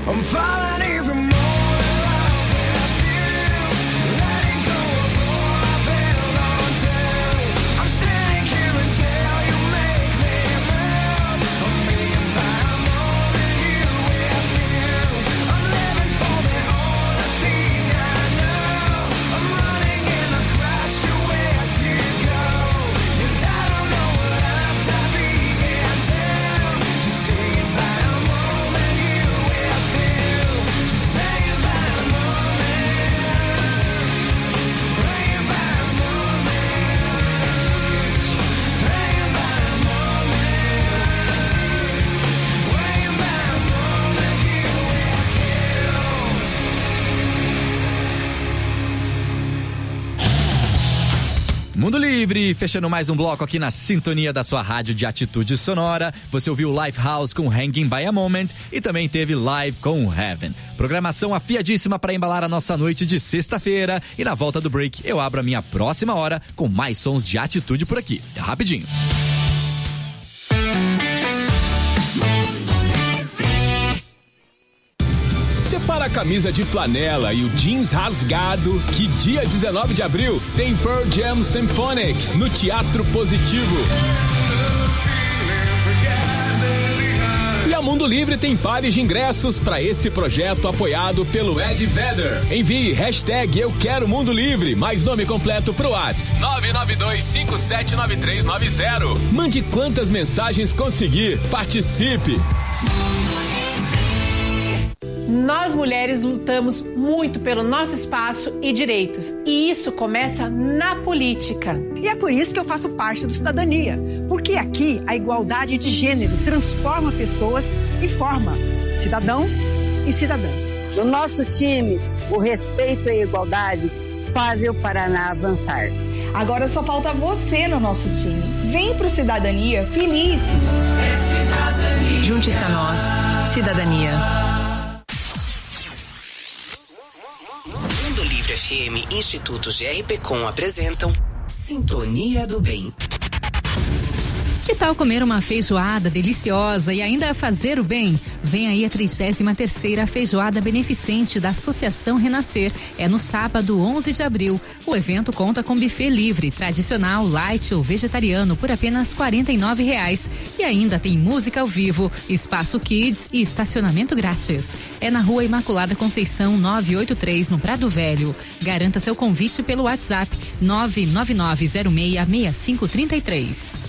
I'm falling even more in love with you. Letting go of all I've held on to. I'm standing here until you make me move. I'm being by a moment you with you. I'm living for the only thing I know. I'm running in the crowd, you where to go. And I don't know what I'm diving into. Just staying by a moment you with you. Just staying by a moment. Staying by a moment. Staying by a moment. Staying by a moment you with you. Mundo Livre, fechando mais um bloco aqui na sintonia da sua rádio de atitude sonora. Você ouviu Lifehouse com Hanging by a Moment e também teve Live com Heaven. Programação afiadíssima para embalar a nossa noite de sexta-feira. E na volta do break eu abro a minha próxima hora com mais sons de atitude por aqui. É rapidinho. Separa a camisa de flanela e o jeans rasgado, que dia 19 de abril tem Pearl Jam Symphonic no Teatro Positivo. E a Mundo Livre tem pares de ingressos para esse projeto apoiado pelo Ed Vedder. Envie hashtag Eu Quero Mundo Livre, mais nome completo pro WhatsApp 992579390. Mande quantas mensagens conseguir. Participe! Nós mulheres lutamos muito pelo nosso espaço e direitos, e isso começa na política. E é por isso que eu faço parte do Cidadania, porque aqui a igualdade de gênero transforma pessoas e forma cidadãos e cidadãs. No nosso time, o respeito e a igualdade fazem o Paraná avançar. Agora só falta você no nosso time. Vem pro Cidadania feliz. É cidadania. Junte-se a nós. Cidadania. Mundo Livre FM e Instituto GRPcom apresentam Sintonia do Bem. Que tal comer uma feijoada deliciosa e ainda fazer o bem? Vem aí a 33ª Feijoada Beneficente da Associação Renascer. É no sábado, 11 de abril. O evento conta com buffet livre, tradicional, light ou vegetariano por apenas R$ 49,00. E ainda tem música ao vivo, espaço kids e estacionamento grátis. É na Rua Imaculada Conceição 983, no Prado Velho. Garanta seu convite pelo WhatsApp 999066533.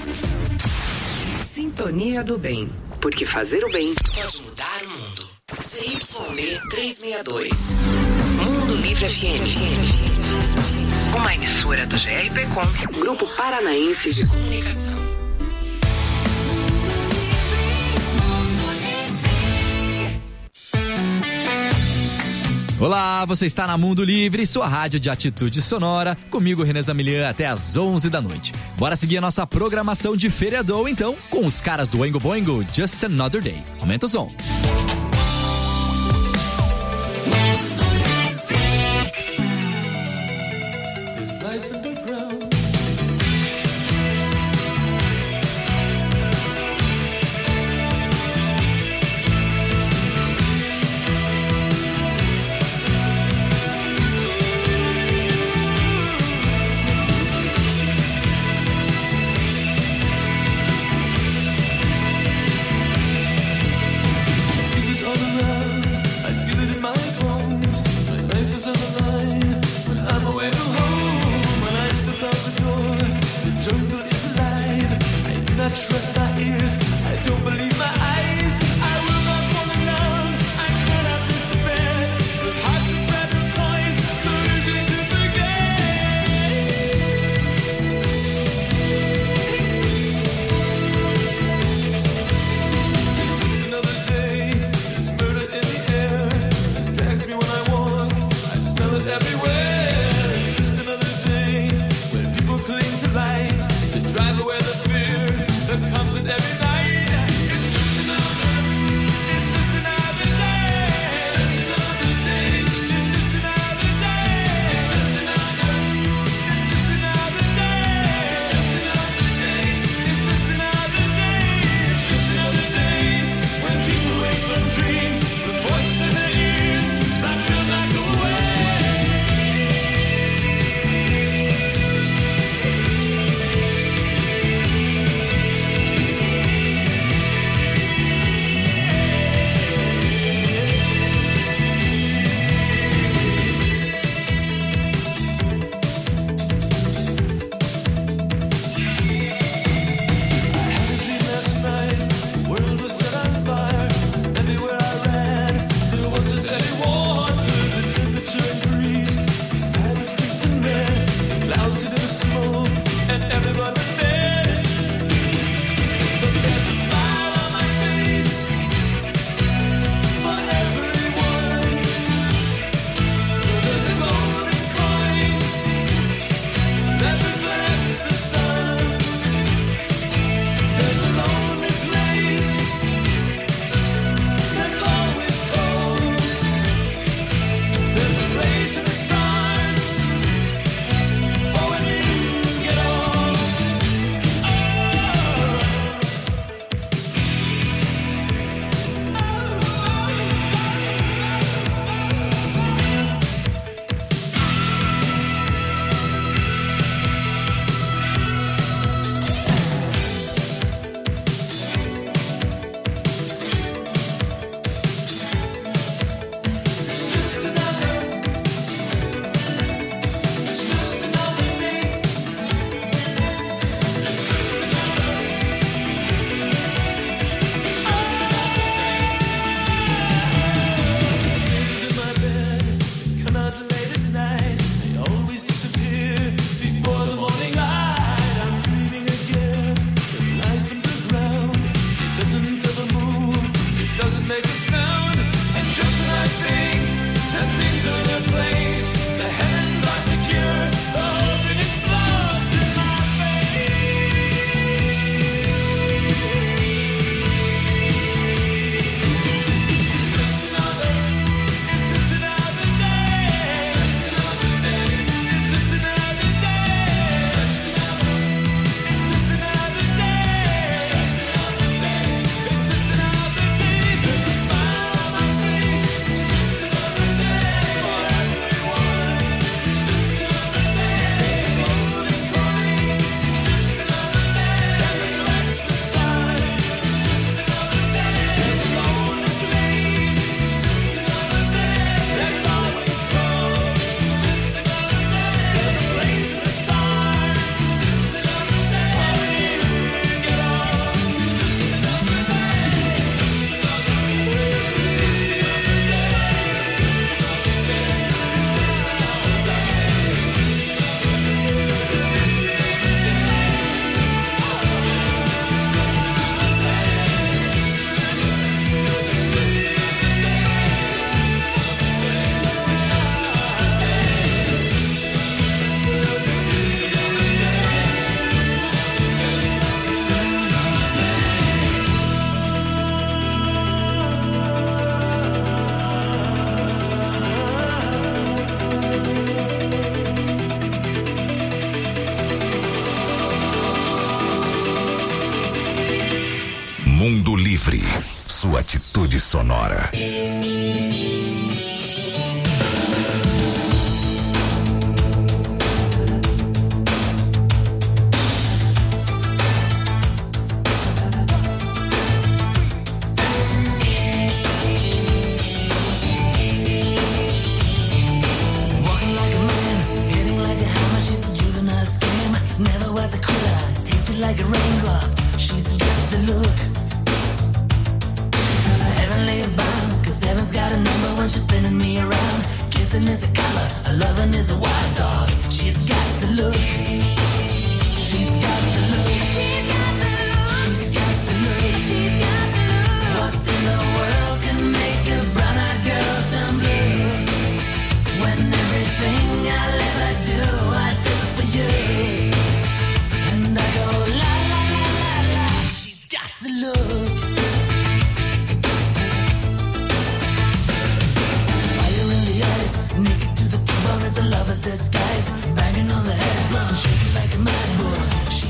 Sintonia do Bem, porque fazer o bem pode mudar o mundo. CYB 362, Mundo Livre FM, uma emissora do GRPcom, Grupo Paranaense de Comunicação. Olá, você está na Mundo Livre, sua rádio de atitude sonora, comigo, René Zamilian, até às 11 da noite. Bora seguir a nossa programação de feriadão, então, com os caras do Oingo Boingo, Just Another Day. Aumenta o som. Trust our ears, I don't believe my eyes. I will not fall in love, I cannot despair. Those hearts are fragile toys, so easy to forget. Just another day, there's murder make a sound. And just when I think that things are in place, the heavens are secure, the hope that explodes in my face. It's just another day. It's just another day. It's just another day. It's just another day. It's just another day. It's just another day. It's just another day. There's a smile on my face. It's just another day for everyone. It's just another day. There's a golden coin. It's just another day that reflects the sun. It's just another day. There's a lonely place. It's just another day that's always cold. It's just another day. There's a place for stars. It's just another day when you get old. It's just another day. It's just another day. It's just another day. It's just another day. It's just another day. Mundo Livre, sua atitude sonora. Walking like a man, hitting like a hammer. She's a juvenile scam. Never was a quitter. Tasted like a raindrop. She's got the look. Heavenly bound, 'cause heaven's got a number when she's spinning me around. Kissing is a color, her loving is a wild dog. She's got the look. She's got the look. She's got the look. She's got the look. She's got the look. What in the world can make a brown-eyed girl turn blue? When everything I'll ever do, I do for you. And I go la la la la la. She's got the look. Fire in the eyes, naked to the bone as a lover's disguise. Banging on the head drum, shaking like a mad bull. She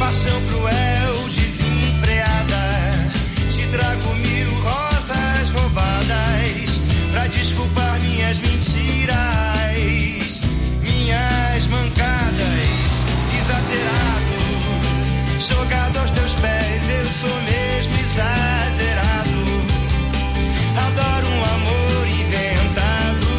paixão cruel, desenfreada. Te trago 1000 rosas roubadas pra desculpar minhas mentiras, minhas mancadas. Exagerado, jogado aos teus pés, eu sou mesmo exagerado. Adoro um amor inventado.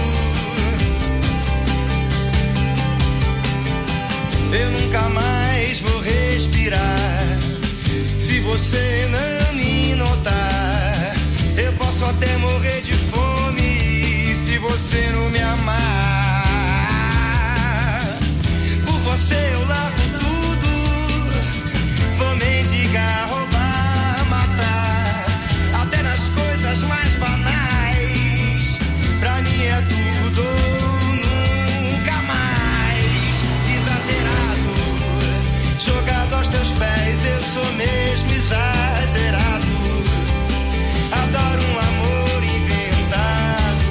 Eu nunca mais vou respirar se você não me notar. Eu posso até morrer de fome se você não me amar. Por você eu largo tudo, vou mendigar, roubar, matar, até nas coisas mais banais. Pra mim é tudo ou nunca mais. Exagerado, jogado aos teus pés, eu sou mesmo exagerado. Adoro um amor inventado.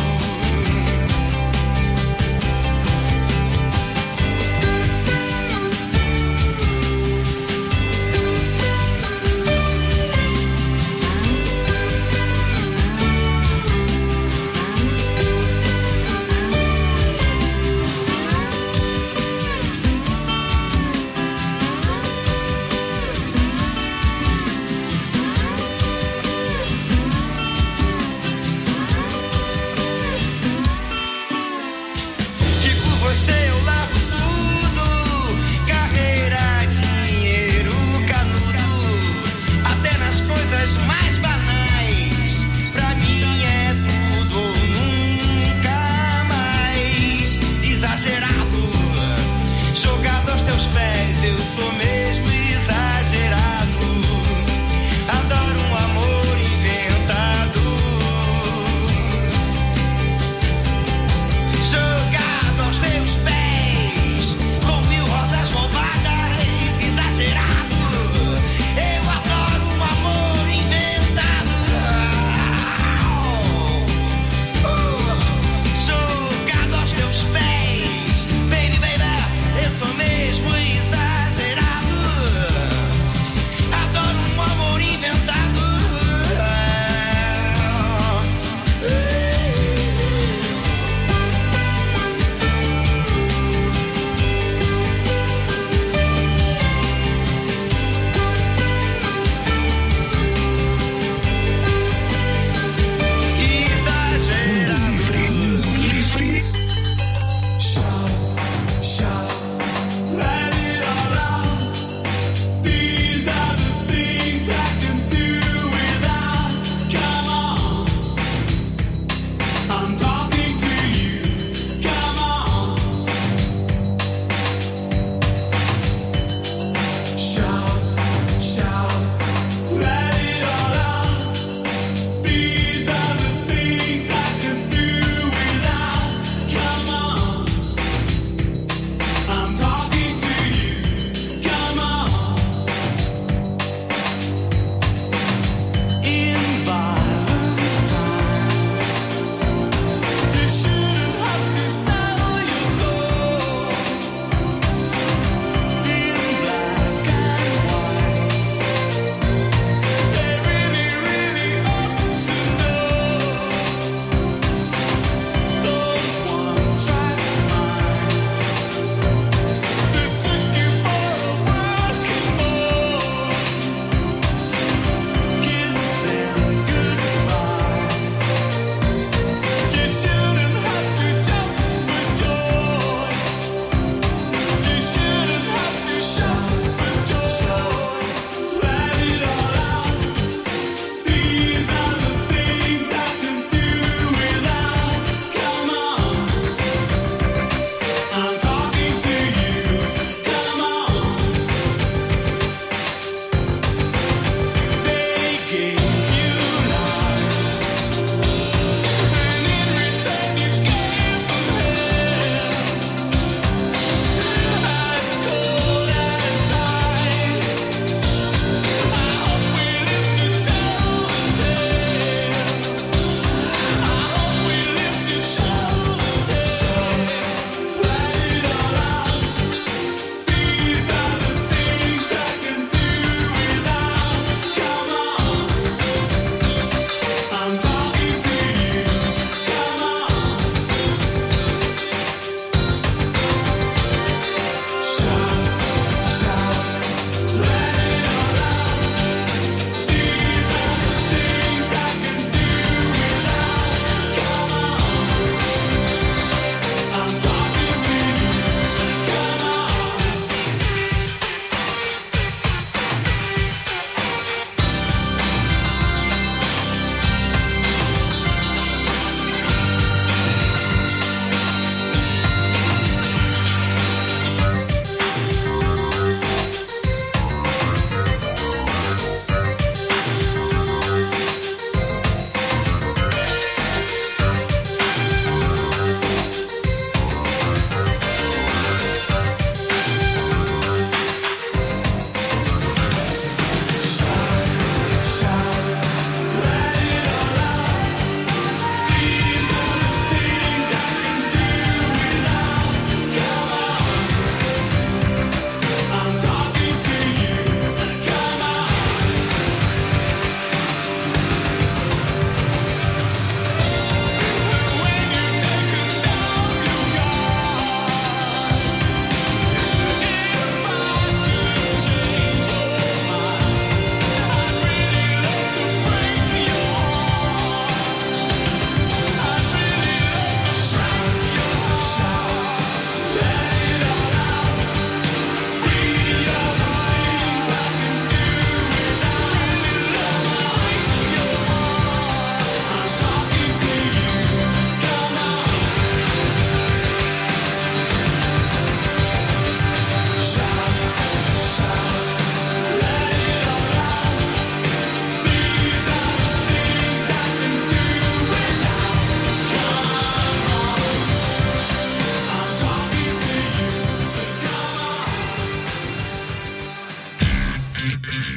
Mais banais, pra mim é tudo ou nunca mais. Exagerado, jogado aos teus pés, eu sou mesmo exagerado. Adoro um amor inventado. Jogado aos teus pés, com 1000 rosas roubadas. Exagerado, eu adoro um amor. Jogado aos teus pés, baby, baby, eu sou mesmo exagerado.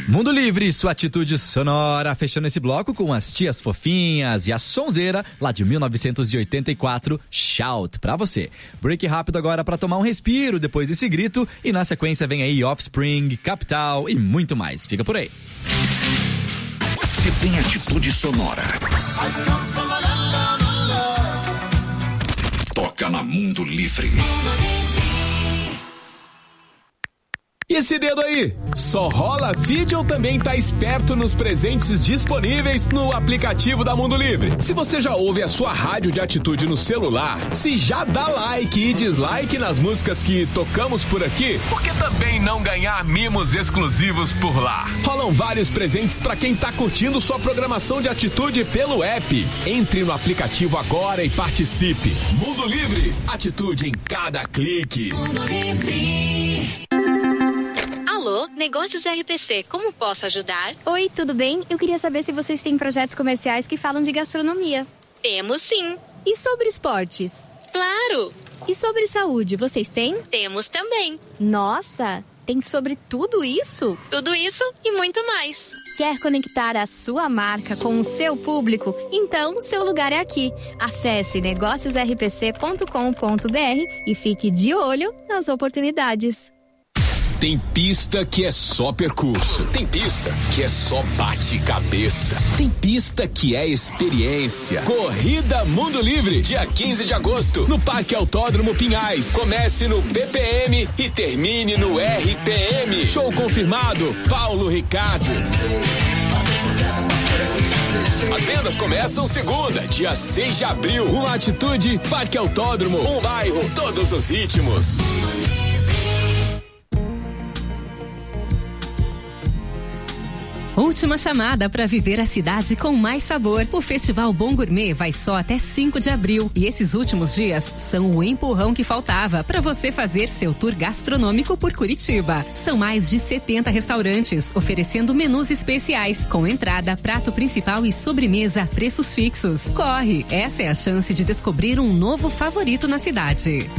Mundo Livre, sua atitude sonora, fechando esse bloco com as tias fofinhas e a sonzeira lá de 1984, Shout, pra você. Break rápido agora pra tomar um respiro depois desse grito e na sequência vem aí Offspring, Capital e muito mais. Fica por aí. Se tem atitude sonora, toca na Mundo Livre. E esse dedo aí? Só rola vídeo ou também tá esperto nos presentes disponíveis no aplicativo da Mundo Livre? Se você já ouve a sua rádio de atitude no celular, se já dá like e dislike nas músicas que tocamos por aqui, por que também não ganhar mimos exclusivos por lá? Rolam vários presentes pra quem tá curtindo sua programação de atitude pelo app. Entre no aplicativo agora e participe. Mundo Livre, atitude em cada clique. Mundo Livre. Alô, Negócios RPC, como posso ajudar? Oi, tudo bem? Eu queria saber se vocês têm projetos comerciais que falam de gastronomia. Temos sim. E sobre esportes? Claro. E sobre saúde, vocês têm? Temos também. Nossa, tem sobre tudo isso? Tudo isso e muito mais. Quer conectar a sua marca com o seu público? Então, seu lugar é aqui. Acesse negóciosrpc.com.br e fique de olho nas oportunidades. Tem pista que é só percurso. Tem pista que é só bate-cabeça. Tem pista que é experiência. Corrida Mundo Livre, dia 15 de agosto, no Parque Autódromo Pinhais. Comece no PPM e termine no RPM. Show confirmado, Paulo Ricardo. As vendas começam segunda, dia 6 de abril. Uma atitude, Parque Autódromo, um bairro, todos os ritmos. Última chamada para viver a cidade com mais sabor. O Festival Bom Gourmet vai só até 5 de abril. E esses últimos dias são o empurrão que faltava para você fazer seu tour gastronômico por Curitiba. São mais de 70 restaurantes oferecendo menus especiais, com entrada, prato principal e sobremesa a preços fixos. Corre! Essa é a chance de descobrir um novo favorito na cidade.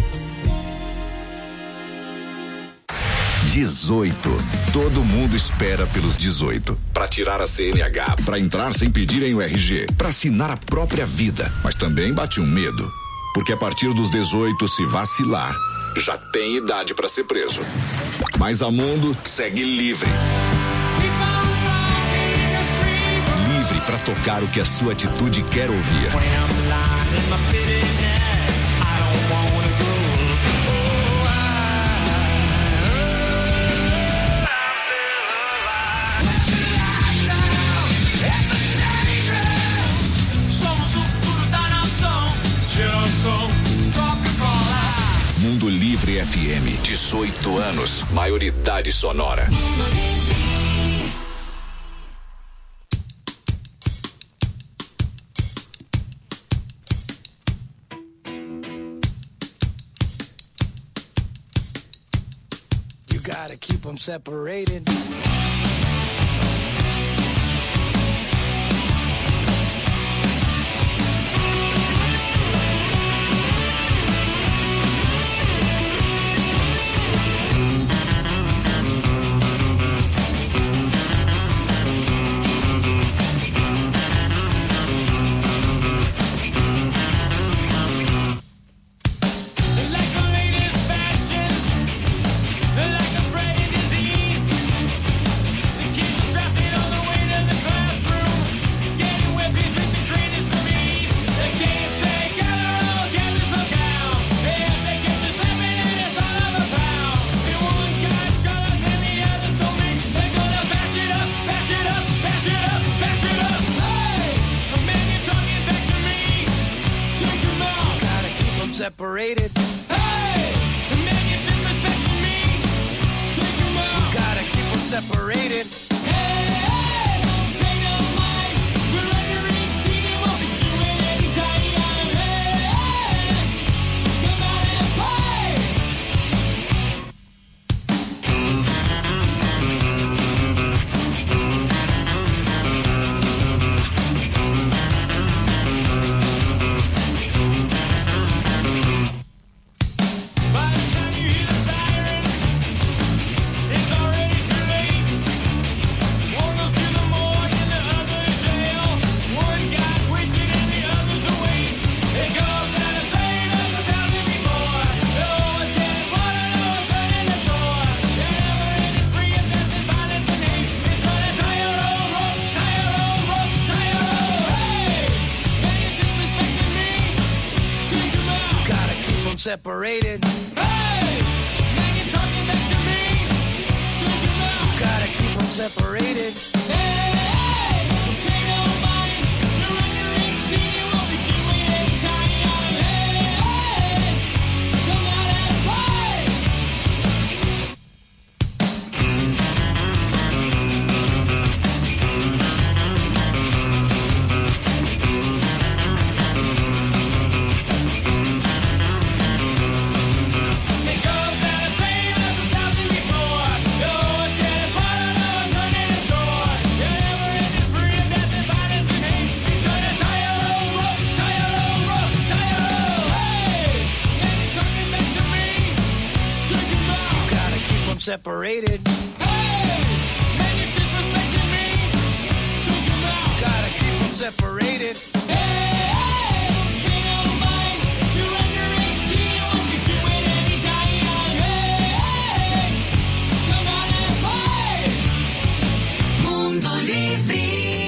18. Todo mundo espera pelos 18. Para tirar a CNH, para entrar sem pedirem o RG, para assinar a própria vida. Mas também bate um medo. Porque a partir dos 18, se vacilar, já tem idade para ser preso. Mas a Mundo segue livre. Livre para tocar o que a sua atitude quer ouvir. Mundo Livre FM, 18 anos, maioridade sonora. You gotta keep them separated. Separated. Hey, the man you disrespecting me. Take him out. You gotta keep them separated. Hey, hey, don't pay no mind. We're under 18 and we'll be doing anytime. Hey, hey, come out and play. separated. Hey, man, you're talking back to me. Take him out. Gotta keep them separated. Hey, pay no mind. You're under 18, you won't be doing any time. Hey, come out and play. It goes out the same as 1,000 before. Oh, it's getting smarter, no one's running the store. You're never in this free of death and violence and hate. He's gonna tie your own rope, tie your own rope, tie your own. Hey, man, you're talking back to me. Take him out. You gotta keep them separated. Hey, man, you're disrespecting me. Take him out. Gotta keep them separated. Hey, pay no mind. You're under 18, you won't be doing any time. Hey, come out and play. Mundo Livre.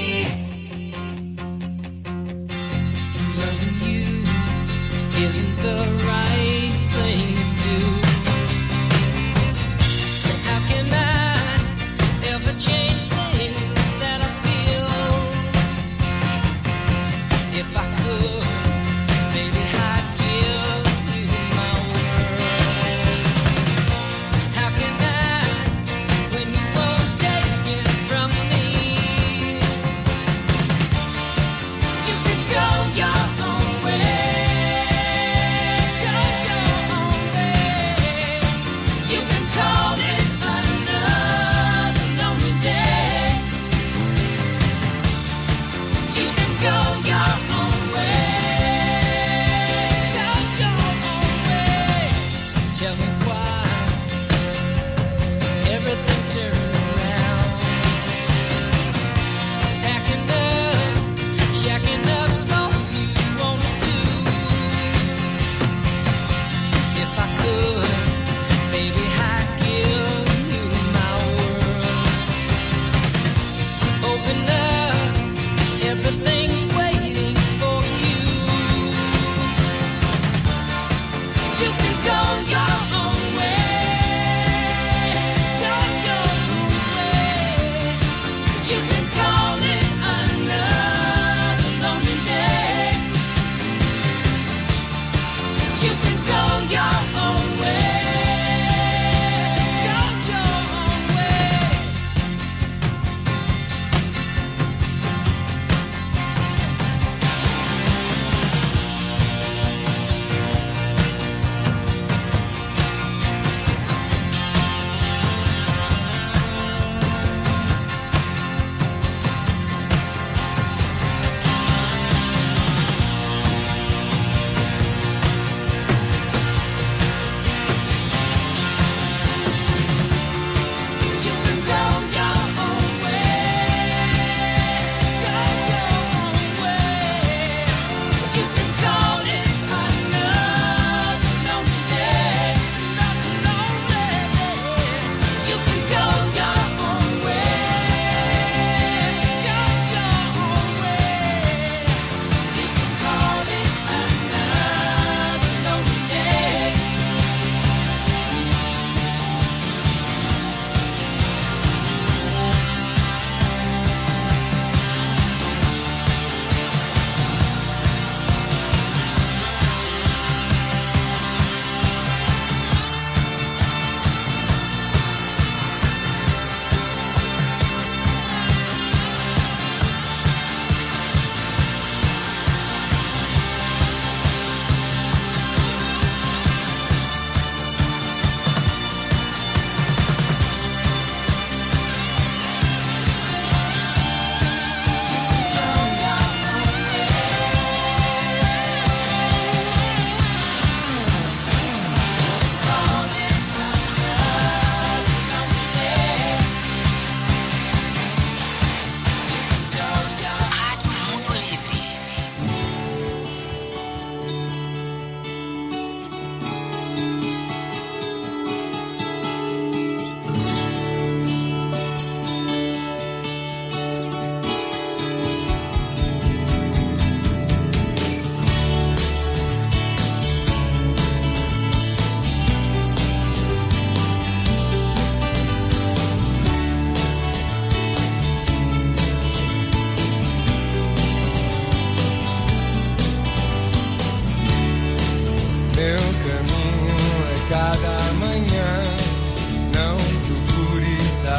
Loving you isn't the right thing to do. And how can I ever change things that I feel? If I could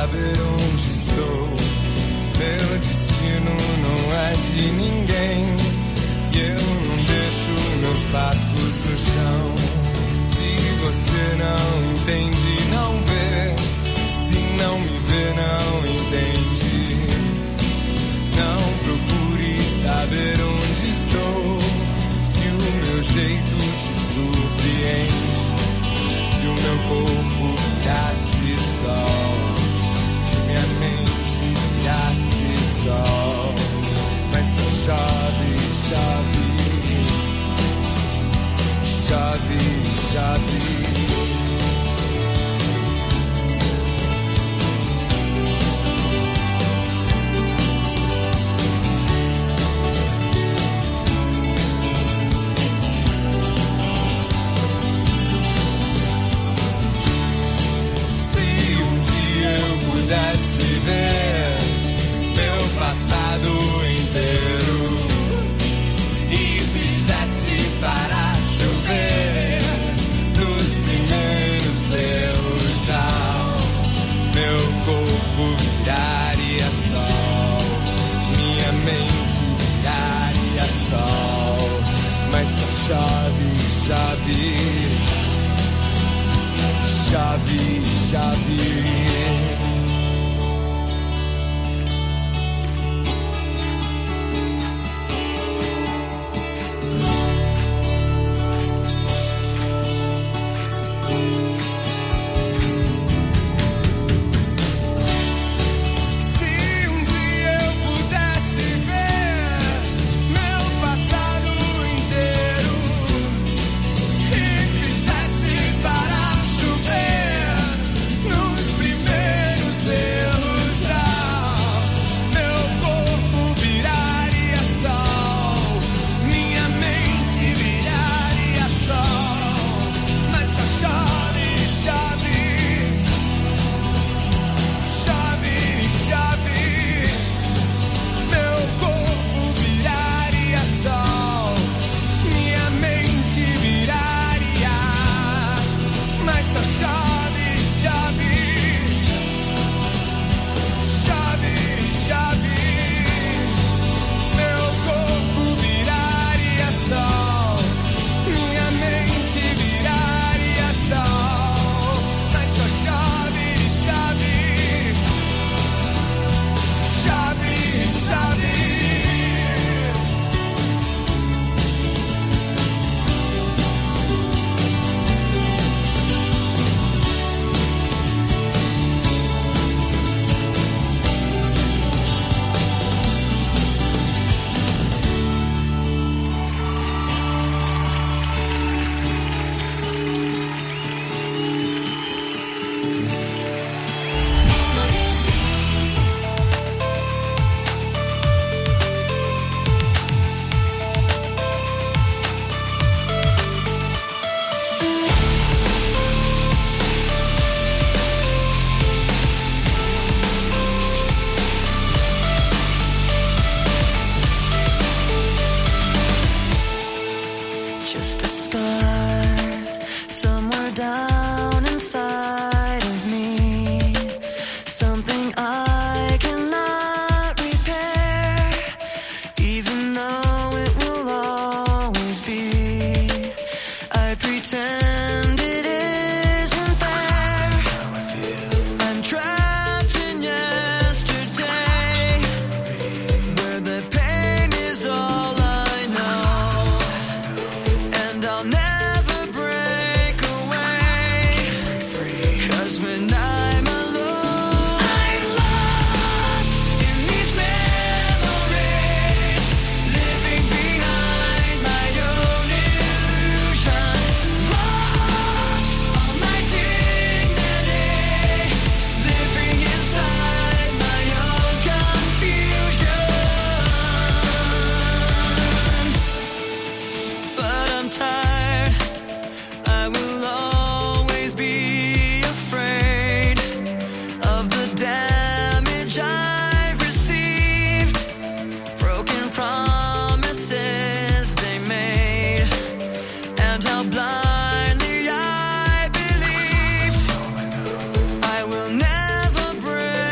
saber onde estou. Meu destino não é de ninguém. E eu não deixo meus passos no chão. Se você não entende, não vê. Se não me vê, não entende. Não procure saber onde estou. Se o meu jeito te surpreende. Se o meu corpo virasse sol. Se minha mente virasse sol. Mas só chove, chove. Chove, chove. Pudesse ver meu passado inteiro e fizesse parar chover nos primeiros erros, meu corpo viraria sol, minha mente viraria sol, mas só chove, chove, chove, chove. Blindly I believed I will never break.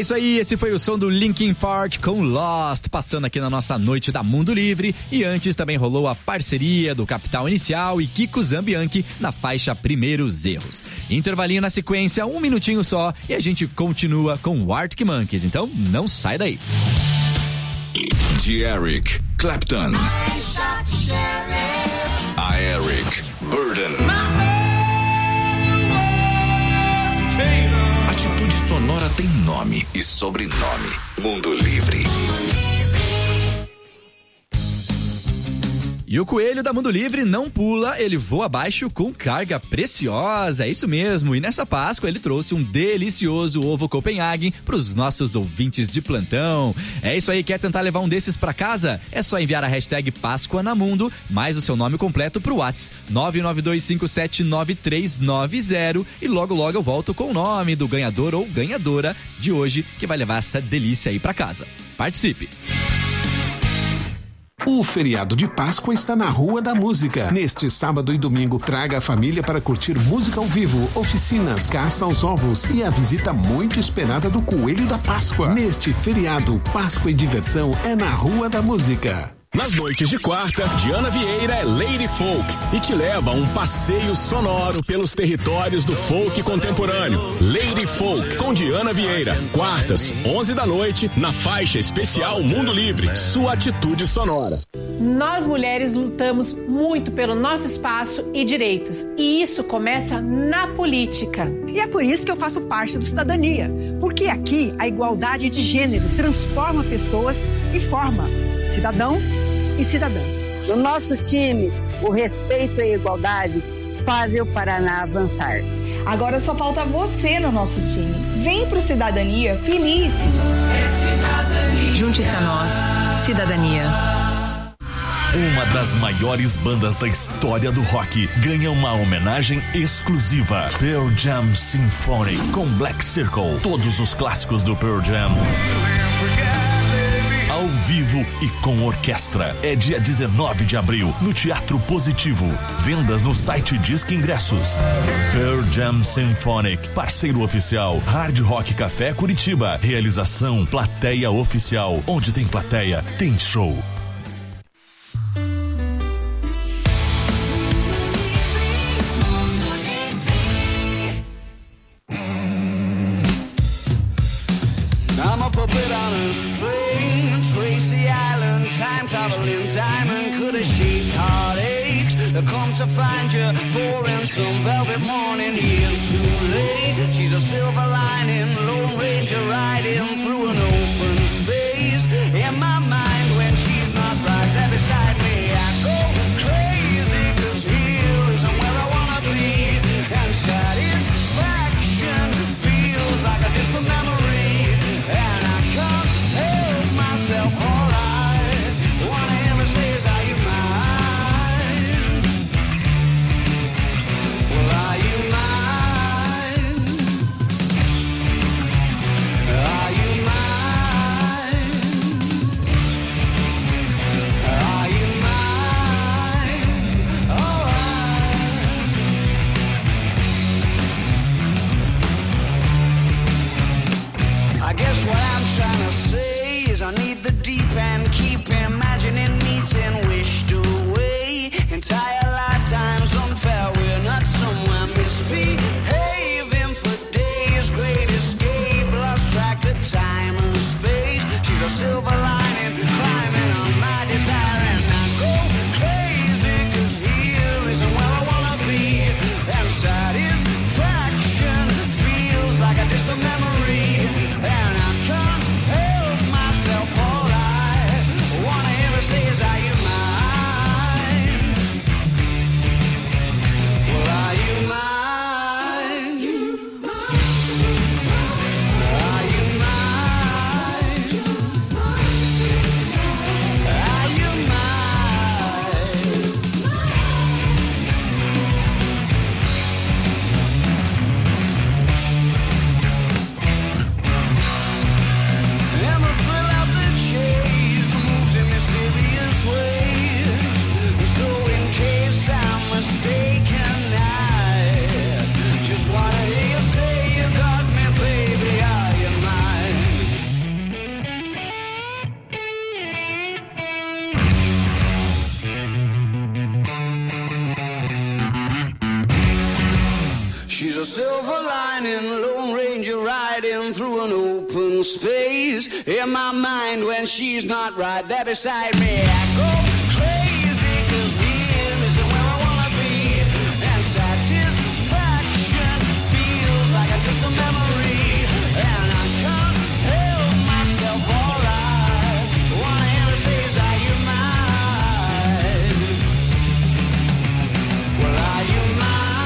isso aí, esse foi o som do Linkin Park com Lost, passando aqui na nossa noite da Mundo Livre. E antes também rolou a parceria do Capital Inicial e Kiko Zambianchi na faixa Primeiros Erros. Intervalinho na sequência, 1 minutinho só, e a gente continua com o Arctic Monkeys, então não sai daí. De Eric Clapton a Eric Burden. Atitude Sonora tem nome e sobrenome. Mundo Livre. E o coelho da Mundo Livre não pula, ele voa abaixo com carga preciosa, é isso mesmo. E nessa Páscoa ele trouxe um delicioso ovo Copenhagen para os nossos ouvintes de plantão. É isso aí, quer tentar levar um desses para casa? É só enviar a hashtag Páscoa na Mundo, mais o seu nome completo pro WhatsApp 992579390 e logo eu volto com o nome do ganhador ou ganhadora de hoje que vai levar essa delícia aí para casa. Participe! O feriado de Páscoa está na Rua da Música. Neste sábado e domingo, traga a família para curtir música ao vivo, oficinas, caça aos ovos e a visita muito esperada do Coelho da Páscoa. Neste feriado, Páscoa e diversão é na Rua da Música. Nas noites de quarta, Diana Vieira é Lady Folk e te leva a um passeio sonoro pelos territórios do folk contemporâneo. Lady Folk com Diana Vieira, quartas, 11 da noite, na faixa especial Mundo Livre, sua atitude sonora. Nós mulheres lutamos muito pelo nosso espaço e direitos, e isso começa na política. E é por isso que eu faço parte do Cidadania, porque aqui a igualdade de gênero transforma pessoas e forma cidadãos e cidadãs. No nosso time, o respeito e a igualdade fazem o Paraná avançar. Agora só falta você no nosso time. Vem pro Cidadania feliz. Junte-se a nós. Cidadania. Uma das maiores bandas da história do rock ganha uma homenagem exclusiva. Pearl Jam Symphony com Black Circle. Todos os clássicos do Pearl Jam ao vivo e com orquestra. É dia 19 de abril, no Teatro Positivo. Vendas no site Disque Ingressos. Pearl Jam Symphonic, parceiro oficial, Hard Rock Café Curitiba. Realização Plateia Oficial. Onde tem plateia, tem show. I'm a puppet on a string, Tracy Island, time traveling diamond, could have shaped heartaches, come to find you for in some velvet morning, years too late, she's a silver lining, Lone Ranger riding through an open space, in my mind when she's not right there beside me, I go crazy, cause here isn't where I wanna be, and satisfaction feels like a distant memory. And I can't help myself, all I wanna hear say is, are you mine? Well, are you mine? Are you mine? Are you mine? I guess what I'm trying to say is I need the deep end, keep imagining meeting wished away. Entire lifetimes unfair, we're not somewhere misbehaving for days. Great escape, lost track of time and space. She's a silver lining, climbing on my desire, and I go crazy, cause here isn't where I wanna be. And satisfaction feels like a distant memory. And I can't help myself, all I wanna hear her say is, are you mine? Well, are you mine? Are you mine? a silver lining, Lone Ranger riding through an open space. In my mind when she's not right there beside me, I go crazy, 'cause the end isn't where I wanna be. And satisfaction feels like a distant memory. And I can't help myself, alright. Wanna hear her say, is are you mine? Well, are you mine?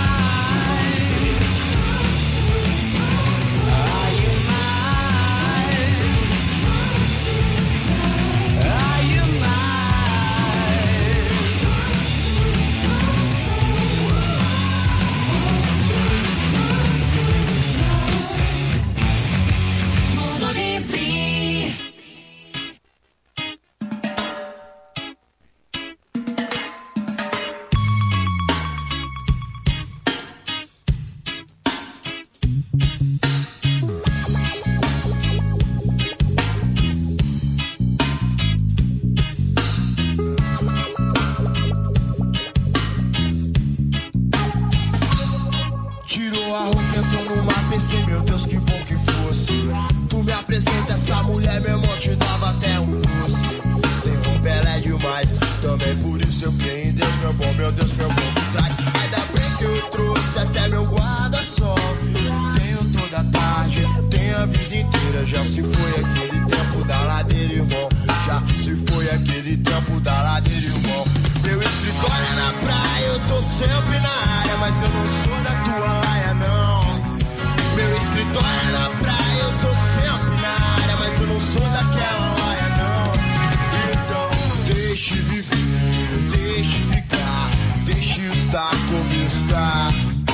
Tirou a roupa, entrou no mar, pensei, meu Deus, que bom que fosse. Tu me apresenta essa mulher, meu irmão, te dava até um doce. Sem roupa ela é demais, também por isso eu creio em Deus, meu bom, meu Deus, meu bom, me traz. Ainda bem que eu trouxe até meu guarda-sol. Tenho toda a tarde, tenho a vida inteira. Já se foi aquele tempo da ladeira, irmão. Já se foi aquele tempo da ladeira, irmão. Meu escritório é na praia, eu tô sempre na área, mas eu não sou da tua laia, não. Meu escritório é na praia, eu tô sempre na área, mas eu não sou daquela laia, não. Então, deixe viver, deixe ficar, deixe estar como está.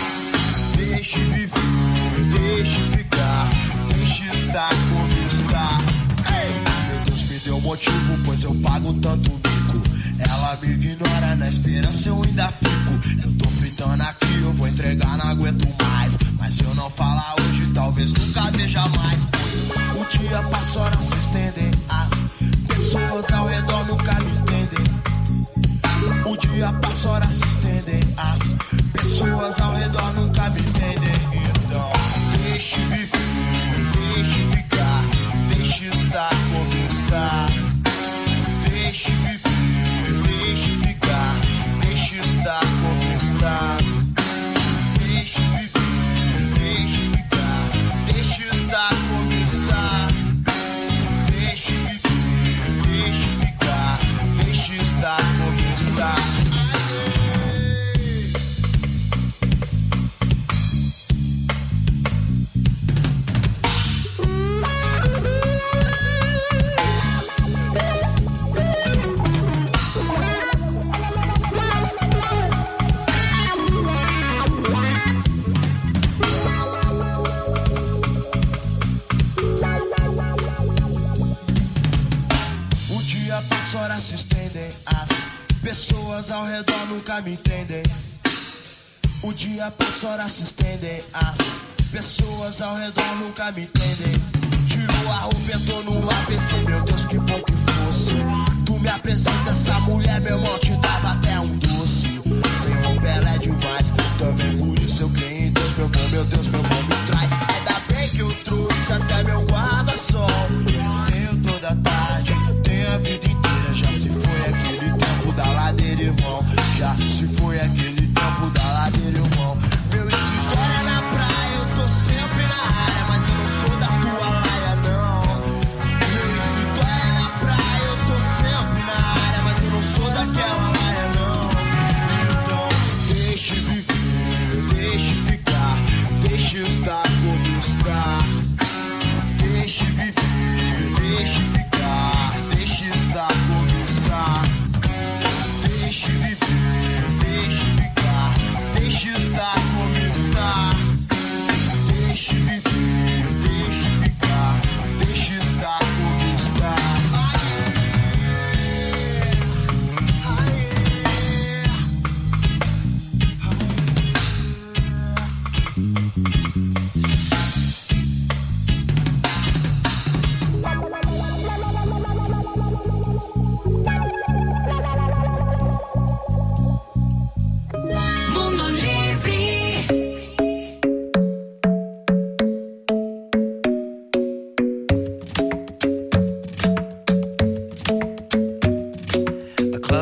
Deixe viver, deixe ficar, deixe estar como está. Ei! Meu Deus me deu motivo, pois eu pago tanto mico. Ela me ignora, na esperança eu ainda fico. Eu tô fritando aqui, eu vou entregar, não aguento mais. Mas se eu não falar hoje, talvez nunca veja mais. Pois o dia passa, horas se estendem. As pessoas ao redor nunca me entendem. O dia passa, horas se estendem. As pessoas ao redor nunca me entendem. Então, deixe viver, deixe ficar, deixe estar como está. Deixe viver, deixe ficar, deixe estar como está. Deixe viver, deixe ficar, deixe estar como está. Deixe viver, deixe ficar, deixe estar como está. Horas se estendem, as pessoas ao redor nunca me entendem. O dia passa, horas se estendem, as pessoas ao redor nunca me entendem. Tirou a roupa, entrou no mar, pensei, meu Deus, que bom que fosse. Tu me apresenta essa mulher, meu irmão, te dava até um doce. Sem roupa ela é demais, também por isso eu creio em Deus, meu bom, meu Deus, meu bom, me traz. Ainda bem que eu trouxe até meu guarda-sol. Tenho toda a tarde, tenho a vida inteira. Já se foi aquele tempo da ladeira, irmão. Já se foi aquele tempo da ladeira, irmão. Meu escritório é na praia, eu tô sempre na área, mas eu não sou da tua laia, não. Meu escritório é na praia, eu tô sempre na área, mas eu não sou daquela laia, não. Então, deixe viver, deixe ficar, deixe estar como está. Deixe viver, deixe ficar, deixe estar como está. Deixe viver, deixe ficar, deixe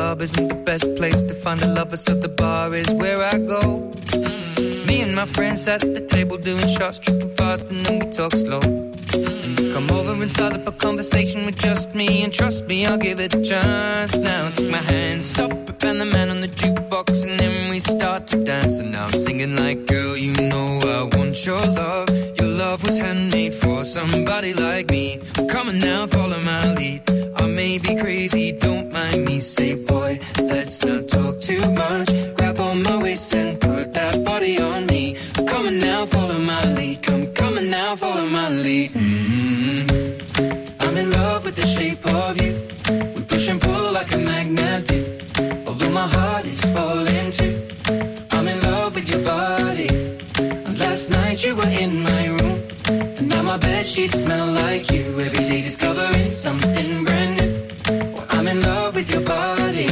club isn't the best place to find a lover, so the bar is where I go. Me and my friends sat at the table doing shots, tripping fast, and then we talk slow. Come over and start up a conversation with just me, and trust me, I'll give it a chance. Now take my hand, stop it, and the man on the jukebox, and then we start to dance. And now I'm singing like, girl, you know I want your love. Your love was handmade for somebody like me. Come on now, follow my lead. I may be crazy, don't mind me. Say, boy, let's not talk too much. Grab on my waist and put that body on me. Come on now, follow my lead. Come on now, follow my lead. I'm in love with the shape of you. We push and pull like a magnet do. Although my heart is falling too. I'm in love with your body. And last night you were in my room, and now my bedsheets smell like you. Every day discovering something brand new. Well, I'm in love with your body.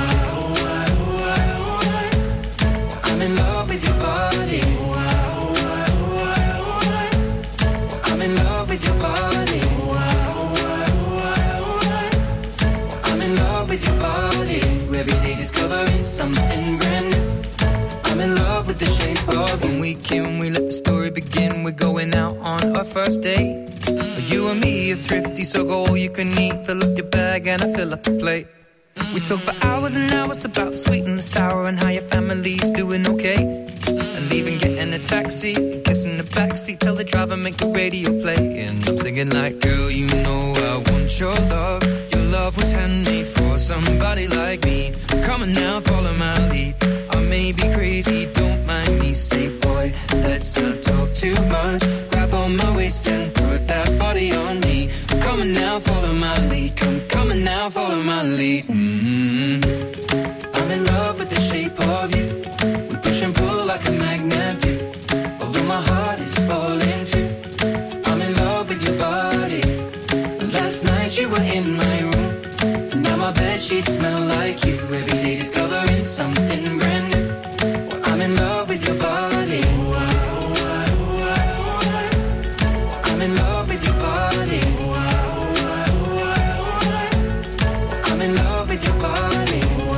I'm in love with your body. I'm in love with your body. I'm in love with your body. Every day discovering something brand new. I'm in love with the shape of you. When we came, we let the story begin. We're going out on our first date. You and me are thrifty, so go all you can eat. Fill up your bag and I fill up the plate. We talk for hours and hours about the sweet and the sour, and how your family's doing okay. And leaving, getting a taxi, kissing the backseat, tell the driver make the radio play. And I'm singing like, girl, you know I want your love. Your love was handmade for somebody like me. Come on now, follow my lead. I may be crazy, don't mind me. Say, boy, let's not talk too much. Grab on my waist and put that body on me. Come on now, follow my lead. Come on now, follow my lead. I'm in love with the shape of you. We push and pull like a magnet do. Although my heart is falling too. I'm in love with your body. Last night you were in my room, and now my bedsheets smell like you. Every day discovering something brand new. Well, I'm in love with your body. I'm in love with your body. I'm in love with your body.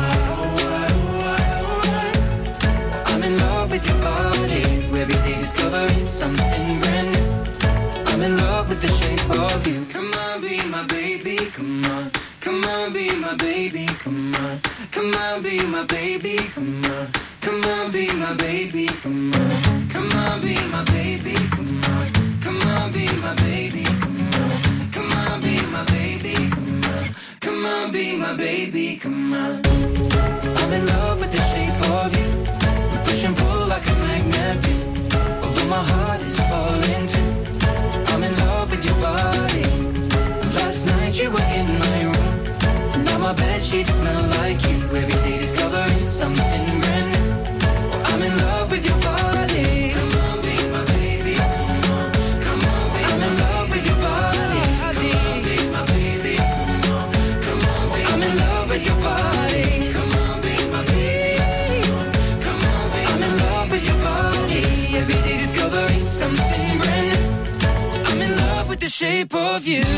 I'm in love with your body. Every day discovering something brand new. I'm in love with the shape of you. Come on, be my baby, come on. Come on, be my baby, come on. Come on, be my baby, come on. Come on, be my baby, come on. Come on, be my baby, come on. Come on, be my baby, come on. Come on, be my baby, come on. Come on, be my baby, come on. I'm in love with the shape of you. We push and pull like a magnet do. Although my heart is falling too. I'm in love with your body. Last night you were in my room, and now my bedsheets smell like you. Every day discovering something brand new. I'm in love with your body. Come on, be my baby. Come on, come on, be I'm in love with your body. Come on, be my baby. Come on, come on, be I'm in love with your body. Come on, be my baby. Come on, be I'm in love with your body. Every day discovering something brand new. I'm in love with the shape of you.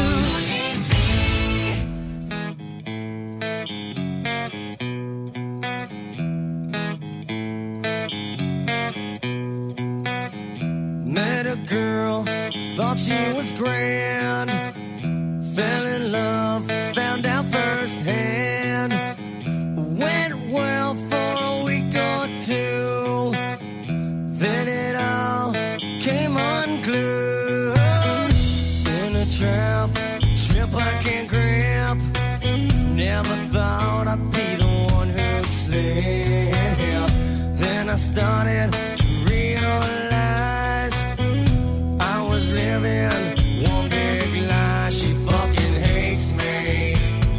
Met a girl, thought she was grand. Fell in love, found out firsthand. Went well for a week or two, then it all came unglued. In a trap I can't grip. Never thought I'd be the one who'd slip. Then I started to realize I was living one big lie. She fucking hates me.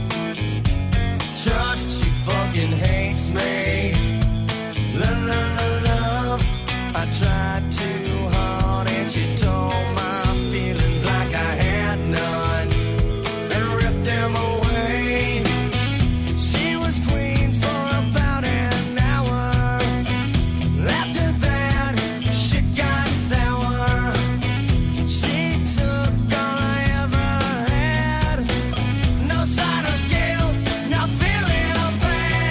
Trust, she fucking hates me. Love, love, love, love. I tried too hard and she told my feelings like I had none and ripped them away. She was queen for about an hour. After that, shit got sour. She took all I ever had. No sign of guilt, not feeling bad.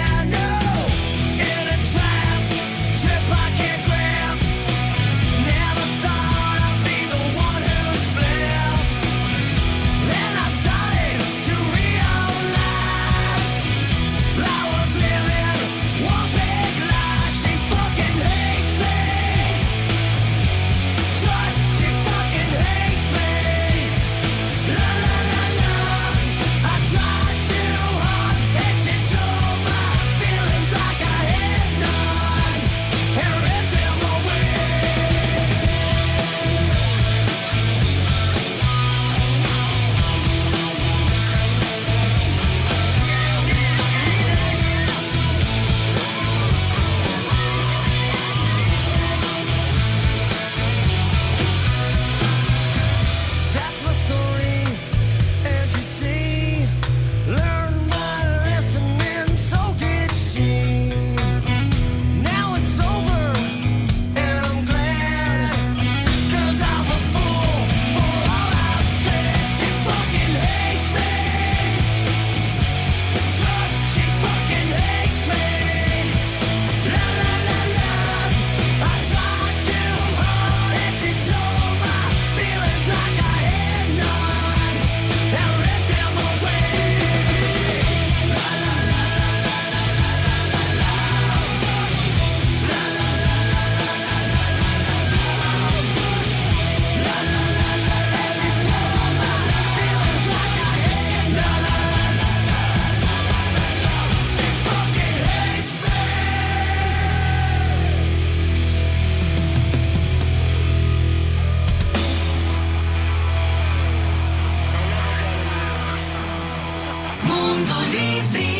Mundo Livre.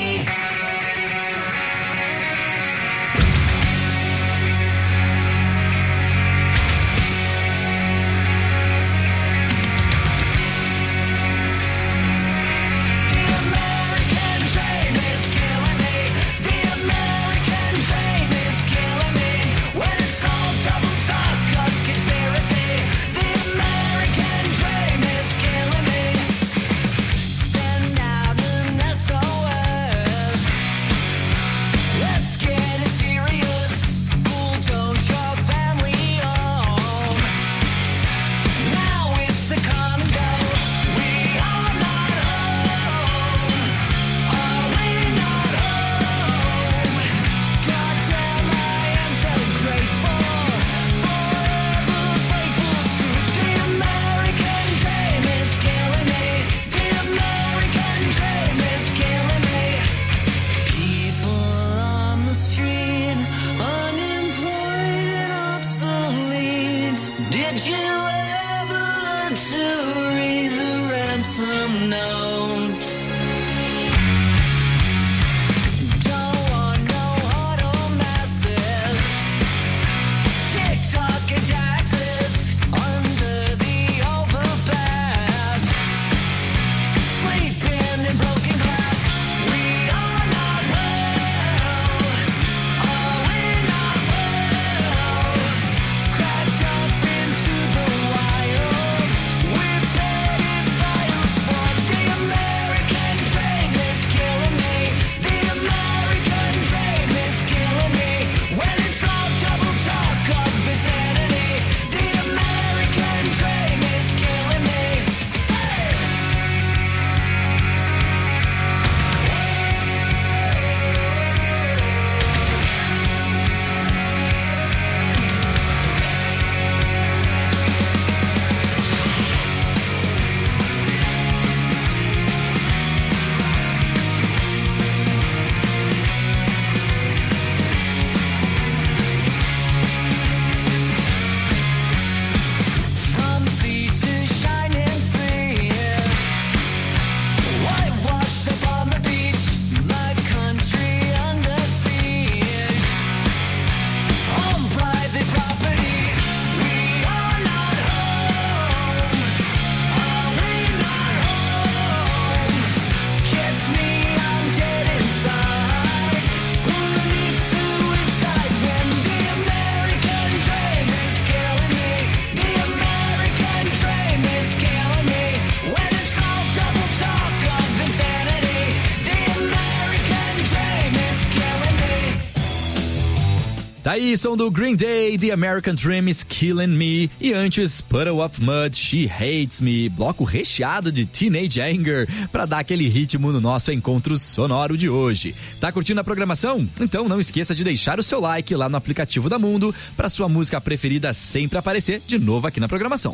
Tá aí, som do Green Day, The American Dream is Killing Me. E antes, Puddle of Mud, She Hates Me. Bloco recheado de Teenage Anger pra dar aquele ritmo no nosso encontro sonoro de hoje. Tá curtindo a programação? Então não esqueça de deixar o seu like lá no aplicativo da Mundo pra sua música preferida sempre aparecer de novo aqui na programação.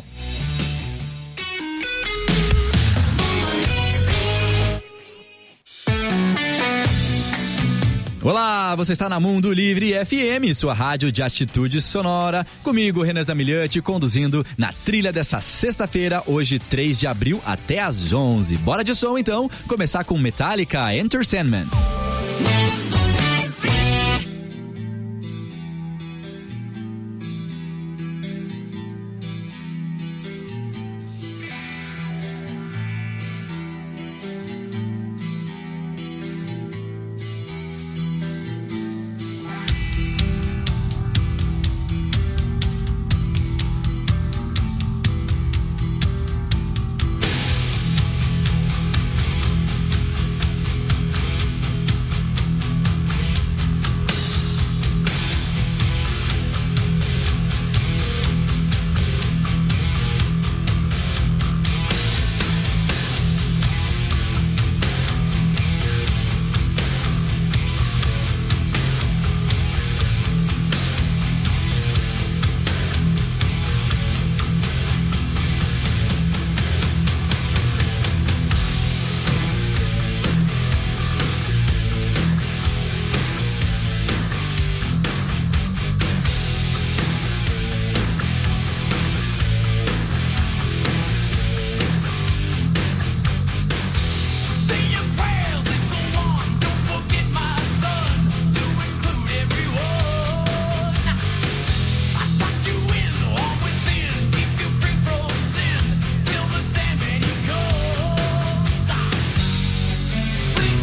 Olá, você está na Mundo Livre FM, sua rádio de atitude sonora. Comigo, Renan Zamiliati, conduzindo na trilha dessa sexta-feira, hoje 3 de abril, até às 11. Bora de som, então, começar com Metallica, Enter Sandman.